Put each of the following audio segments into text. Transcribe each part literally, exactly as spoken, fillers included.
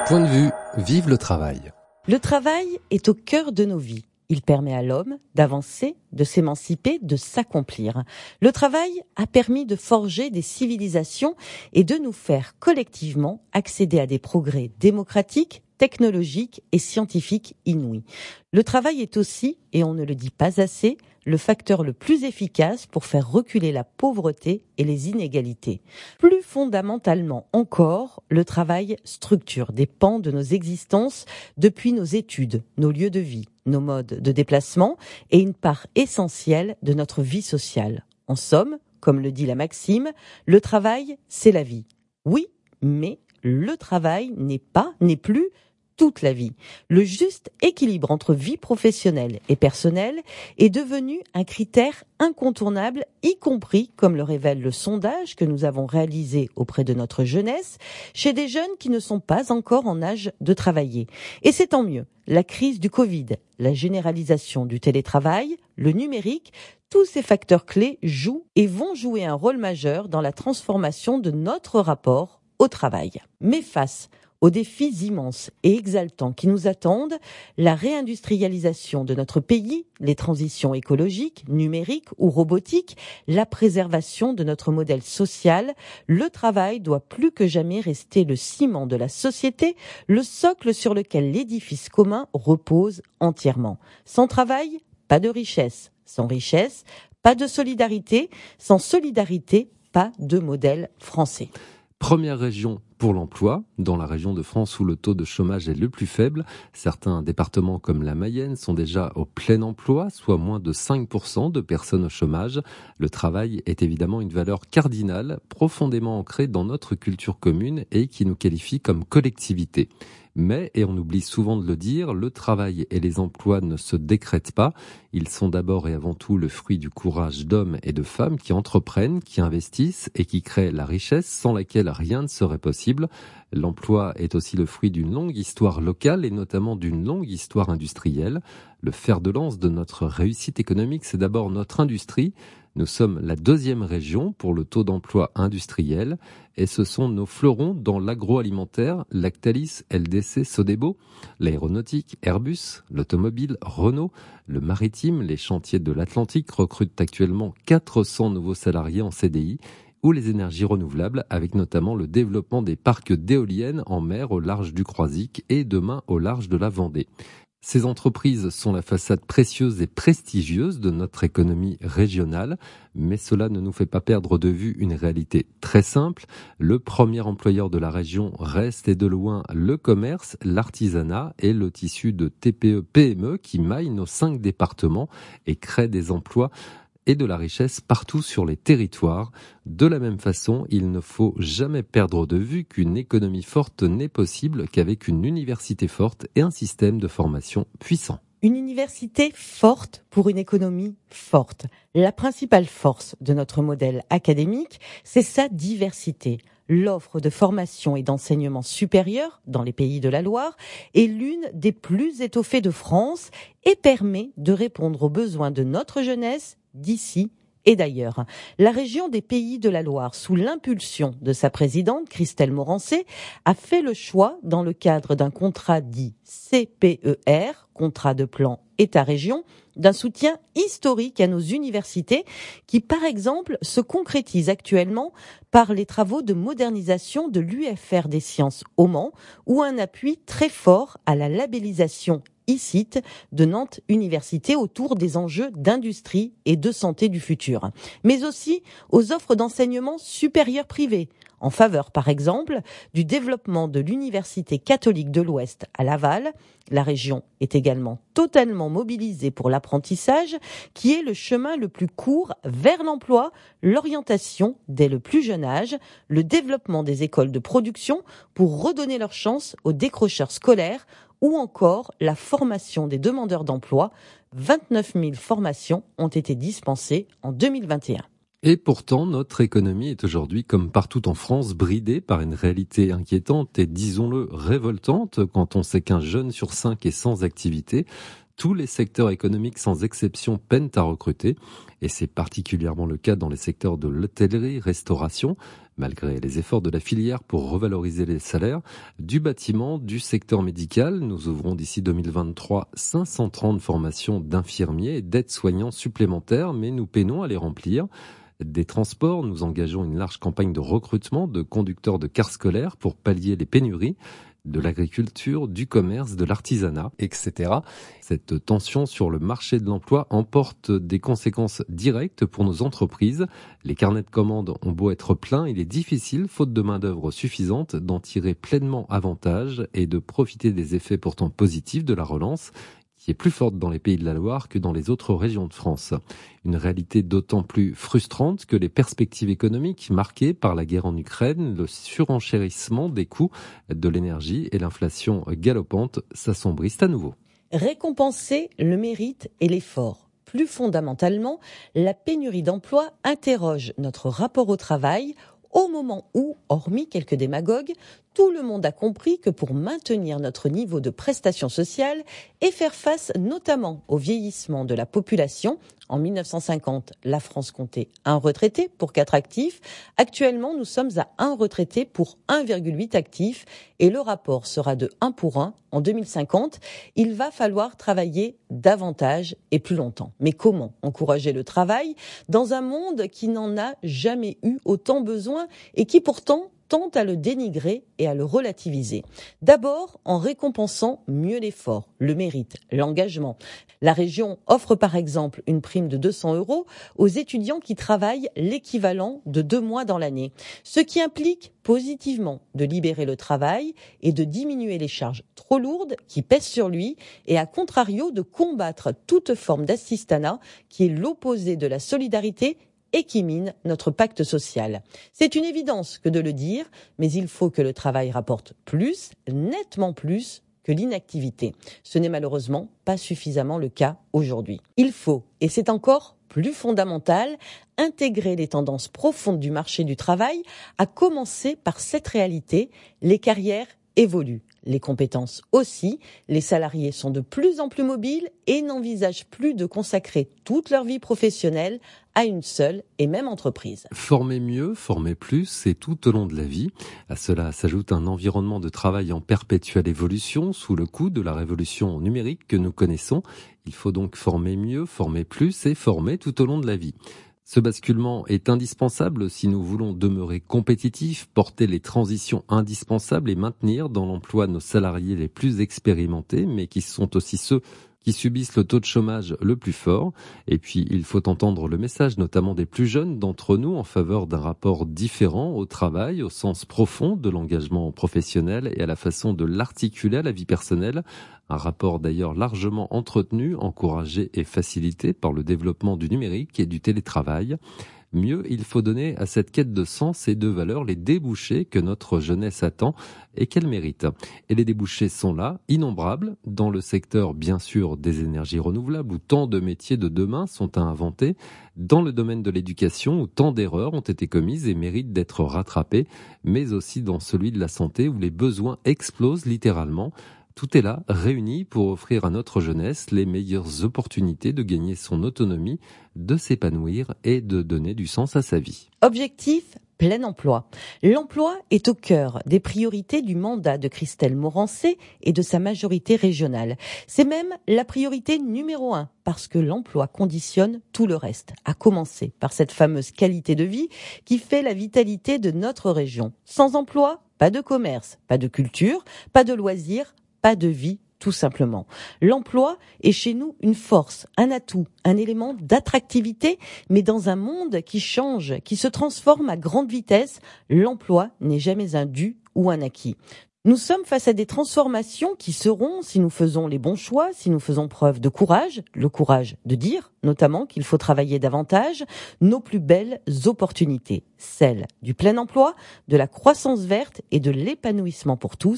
Point de vue, vive le travail. Le travail est au cœur de nos vies. Il permet à l'homme d'avancer, de s'émanciper, de s'accomplir. Le travail a permis de forger des civilisations et de nous faire collectivement accéder à des progrès démocratiques, technologiques et scientifiques inouïs. Le travail est aussi, et on ne le dit pas assez, le facteur le plus efficace pour faire reculer la pauvreté et les inégalités. Plus fondamentalement encore, le travail structure des pans de nos existences depuis nos études, nos lieux de vie, nos modes de déplacement et une part essentielle de notre vie sociale. En somme, comme le dit la maxime, le travail, c'est la vie. Oui, mais le travail n'est pas, n'est plus toute la vie. Le juste équilibre entre vie professionnelle et personnelle est devenu un critère incontournable, y compris, comme le révèle le sondage que nous avons réalisé auprès de notre jeunesse, chez des jeunes qui ne sont pas encore en âge de travailler. Et c'est tant mieux. La crise du Covid, la généralisation du télétravail, le numérique, tous ces facteurs clés jouent et vont jouer un rôle majeur dans la transformation de notre rapport au travail. Mais face aux défis immenses et exaltants qui nous attendent, la réindustrialisation de notre pays, les transitions écologiques, numériques ou robotiques, la préservation de notre modèle social, le travail doit plus que jamais rester le ciment de la société, le socle sur lequel l'édifice commun repose entièrement. Sans travail, pas de richesse. Sans richesse, pas de solidarité. Sans solidarité, pas de modèle français. Première région pour l'emploi, dans la région de France où le taux de chômage est le plus faible. Certains départements comme la Mayenne sont déjà au plein emploi, soit moins de cinq pour cent de personnes au chômage. Le travail est évidemment une valeur cardinale, profondément ancrée dans notre culture commune et qui nous qualifie comme collectivité. Mais, et on oublie souvent de le dire, le travail et les emplois ne se décrètent pas. Ils sont d'abord et avant tout le fruit du courage d'hommes et de femmes qui entreprennent, qui investissent et qui créent la richesse sans laquelle rien ne serait possible. L'emploi est aussi le fruit d'une longue histoire locale et notamment d'une longue histoire industrielle. Le fer de lance de notre réussite économique, c'est d'abord notre industrie. Nous sommes la deuxième région pour le taux d'emploi industriel et ce sont nos fleurons dans l'agroalimentaire, Lactalis, L D C, Sodebo, l'aéronautique, Airbus, l'automobile, Renault, le maritime, les chantiers de l'Atlantique recrutent actuellement quatre cents nouveaux salariés en C D I ou les énergies renouvelables avec notamment le développement des parcs d'éoliennes en mer au large du Croisic et demain au large de la Vendée. Ces entreprises sont la façade précieuse et prestigieuse de notre économie régionale, mais cela ne nous fait pas perdre de vue une réalité très simple. Le premier employeur de la région reste et de loin le commerce, l'artisanat et le tissu de T P E P M E qui maillent nos cinq départements et créent des emplois et de la richesse partout sur les territoires. De la même façon, il ne faut jamais perdre de vue qu'une économie forte n'est possible qu'avec une université forte et un système de formation puissant. Une université forte pour une économie forte. La principale force de notre modèle académique, c'est sa diversité. L'offre de formation et d'enseignement supérieur dans les pays de la Loire est l'une des plus étoffées de France et permet de répondre aux besoins de notre jeunesse d'ici et d'ailleurs. La région des Pays de la Loire, sous l'impulsion de sa présidente, Christelle Morancé, a fait le choix, dans le cadre d'un contrat dit C P E R, contrat de plan État-région, d'un soutien historique à nos universités qui, par exemple, se concrétise actuellement par les travaux de modernisation de l'U F R des sciences au Mans ou un appui très fort à la labellisation I C I T de Nantes Université autour des enjeux d'industrie et de santé du futur, mais aussi aux offres d'enseignement supérieur privé, en faveur par exemple du développement de l'Université catholique de l'Ouest à Laval. La région est également totalement mobilisée pour l'apprentissage, qui est le chemin le plus court vers l'emploi, l'orientation dès le plus jeune âge, le développement des écoles de production pour redonner leur chance aux décrocheurs scolaires, ou encore la formation des demandeurs d'emploi. vingt-neuf mille formations ont été dispensées en deux mille vingt et un. Et pourtant, notre économie est aujourd'hui, comme partout en France, bridée par une réalité inquiétante et, disons-le, révoltante quand on sait qu'un jeune sur cinq est sans activité. Tous les secteurs économiques sans exception peinent à recruter et c'est particulièrement le cas dans les secteurs de l'hôtellerie, restauration, malgré les efforts de la filière pour revaloriser les salaires, du bâtiment, du secteur médical. Nous ouvrons d'ici deux mille vingt-trois cinq cent trente formations d'infirmiers et d'aides-soignants supplémentaires, mais nous peinons à les remplir. Des transports, nous engageons une large campagne de recrutement de conducteurs de cars scolaires pour pallier les pénuries, de l'agriculture, du commerce, de l'artisanat, et cetera. Cette tension sur le marché de l'emploi emporte des conséquences directes pour nos entreprises. Les carnets de commandes ont beau être pleins, il est difficile, faute de main-d'œuvre suffisante, d'en tirer pleinement avantage et de profiter des effets pourtant positifs de la relance, qui est plus forte dans les Pays de la Loire que dans les autres régions de France. Une réalité d'autant plus frustrante que les perspectives économiques marquées par la guerre en Ukraine, le surenchérissement des coûts de l'énergie et l'inflation galopante s'assombrissent à nouveau. Récompenser le mérite et l'effort. Plus fondamentalement, la pénurie d'emploi interroge notre rapport au travail au moment où, hormis quelques démagogues, tout le monde a compris que pour maintenir notre niveau de prestations sociales et faire face notamment au vieillissement de la population, en mille neuf cent cinquante, la France comptait un retraité pour quatre actifs. Actuellement, nous sommes à un retraité pour un virgule huit actifs et le rapport sera de un pour un en deux mille cinquante. Il va falloir travailler davantage et plus longtemps. Mais comment encourager le travail dans un monde qui n'en a jamais eu autant besoin et qui pourtant tente à le dénigrer et à le relativiser. D'abord, en récompensant mieux l'effort, le mérite, l'engagement. La région offre par exemple une prime de deux cents euros aux étudiants qui travaillent l'équivalent de deux mois dans l'année, ce qui implique positivement de libérer le travail et de diminuer les charges trop lourdes qui pèsent sur lui et à contrario de combattre toute forme d'assistanat qui est l'opposé de la solidarité et qui mine notre pacte social. C'est une évidence que de le dire, mais il faut que le travail rapporte plus, nettement plus, que l'inactivité. Ce n'est malheureusement pas suffisamment le cas aujourd'hui. Il faut, et c'est encore plus fondamental, intégrer les tendances profondes du marché du travail, à commencer par cette réalité, les carrières évoluent. Les compétences aussi, les salariés sont de plus en plus mobiles et n'envisagent plus de consacrer toute leur vie professionnelle à une seule et même entreprise. Former mieux, former plus, et tout au long de la vie. À cela s'ajoute un environnement de travail en perpétuelle évolution sous le coup de la révolution numérique que nous connaissons. Il faut donc former mieux, former plus et former tout au long de la vie. Ce basculement est indispensable si nous voulons demeurer compétitifs, porter les transitions indispensables et maintenir dans l'emploi nos salariés les plus expérimentés, mais qui sont aussi ceux qui subissent le taux de chômage le plus fort. Et puis, il faut entendre le message, notamment des plus jeunes d'entre nous, en faveur d'un rapport différent au travail, au sens profond de l'engagement professionnel et à la façon de l'articuler à la vie personnelle. Un rapport d'ailleurs largement entretenu, encouragé et facilité par le développement du numérique et du télétravail. Mieux, il faut donner à cette quête de sens et de valeur les débouchés que notre jeunesse attend et qu'elle mérite. Et les débouchés sont là, innombrables, dans le secteur bien sûr des énergies renouvelables où tant de métiers de demain sont à inventer, dans le domaine de l'éducation où tant d'erreurs ont été commises et méritent d'être rattrapées, mais aussi dans celui de la santé où les besoins explosent littéralement. Tout est là, réuni pour offrir à notre jeunesse les meilleures opportunités de gagner son autonomie, de s'épanouir et de donner du sens à sa vie. Objectif, plein emploi. L'emploi est au cœur des priorités du mandat de Christelle Morancé et de sa majorité régionale. C'est même la priorité numéro un, parce que l'emploi conditionne tout le reste, à commencer par cette fameuse qualité de vie qui fait la vitalité de notre région. Sans emploi, pas de commerce, pas de culture, pas de loisirs, pas de vie, tout simplement. L'emploi est chez nous une force, un atout, un élément d'attractivité, mais dans un monde qui change, qui se transforme à grande vitesse, l'emploi n'est jamais un dû ou un acquis. Nous sommes face à des transformations qui seront, si nous faisons les bons choix, si nous faisons preuve de courage, le courage de dire notamment qu'il faut travailler davantage, nos plus belles opportunités, celles du plein emploi, de la croissance verte et de l'épanouissement pour tous,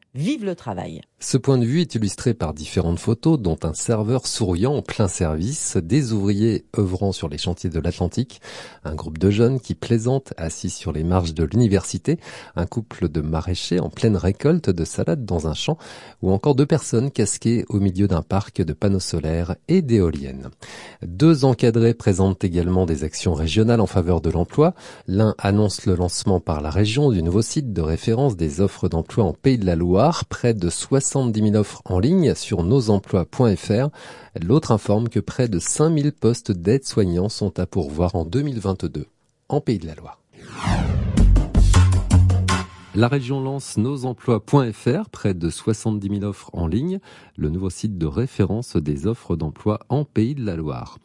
Vive le travail! Ce point de vue est illustré par différentes photos, dont un serveur souriant en plein service, des ouvriers œuvrant sur les chantiers de l'Atlantique, un groupe de jeunes qui plaisantent assis sur les marges de l'université, un couple de maraîchers en pleine récolte de salade dans un champ, ou encore deux personnes casquées au milieu d'un parc de panneaux solaires et d'éoliennes. Deux encadrés présentent également des actions régionales en faveur de l'emploi. L'un annonce le lancement par la région du nouveau site de référence des offres d'emploi en Pays de la Loire, près de soixante-dix mille offres en ligne sur nos emplois point f r. L'autre informe que près de cinq mille postes d'aides-soignants sont à pourvoir en deux mille vingt-deux en Pays de la Loire. La région lance nos emplois point f r, près de soixante-dix mille offres en ligne, le nouveau site de référence des offres d'emploi en Pays de la Loire.